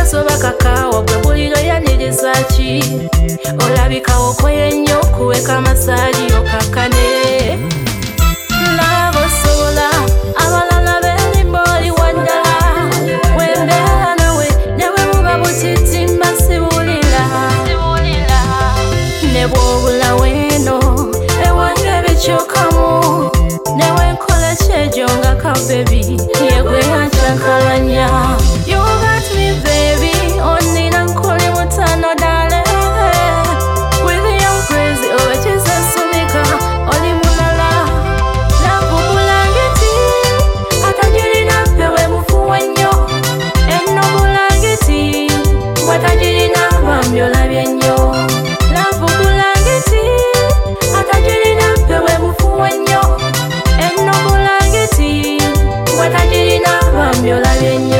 kasoba kakaawa gwe buliro yaniriza ki olabika okoye nnyo kuweka masaji okakkane laba osobola abalala beerimba oli waddala wembeera nawe ne bwe buba butitimba sibuulira ne bw'obula weeno ewange bikyukamu ne wenkola kyejo nga kabebi yegwe yankyakalanya You got me baby onina nkuli mutano dale with your crazy owekiza sumika oli mulala navubulangiti atajirina pewe mufuwe nnyo enno bulangiti watajirina bambi olabye nnyo navubulangiti atajirina pewe mufuwe nnyo enno bulangiti watajirina bambi olabye nnyo